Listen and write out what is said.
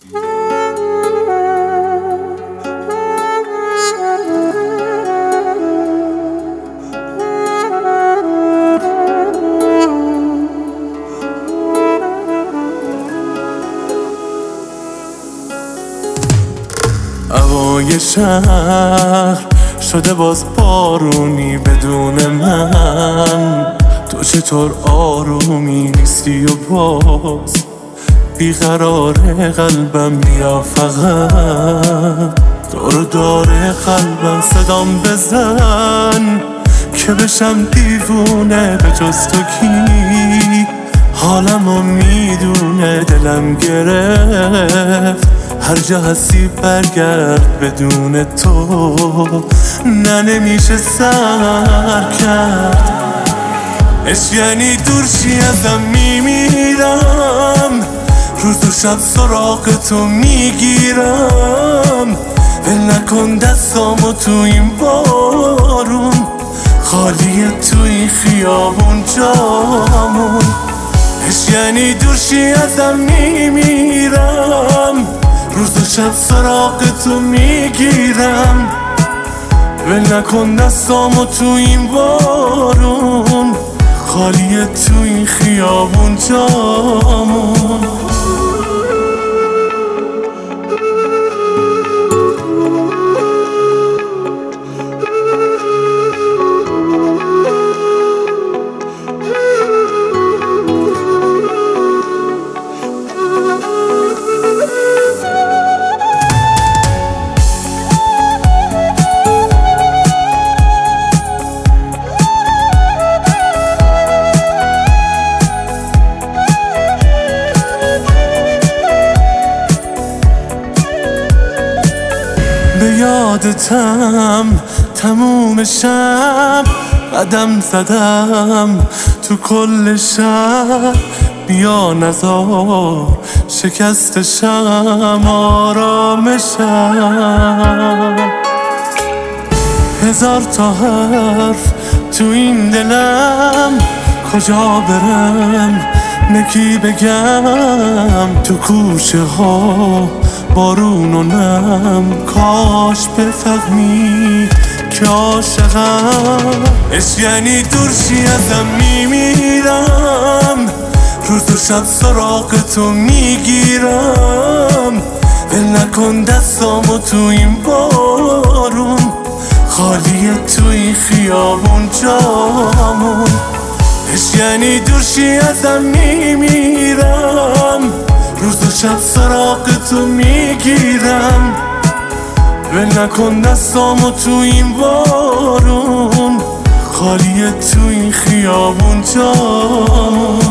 هوای شهر شده باز بارونی بدون من، تو چطور آرومی نیستی و باز بیقرار قلبم، بیا فقط دور داره قلبم صدام بزن که بشم دیوونه، به جز تو کی حالمو میدونه، دلم گرفت هر جا هستی برگرد، بدون تو نه نمیشه سر کرد. عشق یعنی دورشی ازم میمیرم، روز و شب سراغ تو میگیرم، ول نکن دستامو تو این بارون، خالیه تو این خیابون جامون. عشق یعنی دورشی ازم میمیرم، روز و شب سراغ تو میگیرم، ول نکن دستامو تو این بارون، خالیه تو این خیابون جامون. به یادتم تموم شب قدم زدم تو کل شب، بیا نزار شکستشم آرامشم. هزار تا حرف تو این دلم، کجا برم نکی بگم، تو کوچه ها بارون و نم، کاش بفهمی که عاشقم. عشق یعنی دورشی ازم میمیرم، روز و شب سراغ تو میگیرم، ول نکن دستامو تو این بارون، خالیه تو این خیابون جامون. عشق یعنی دورشی ازم میمیرم، روز و شب سراغ تو میگیرم، ول نکن دستامو تو این بارون، خالیه تو این خیابون جامون.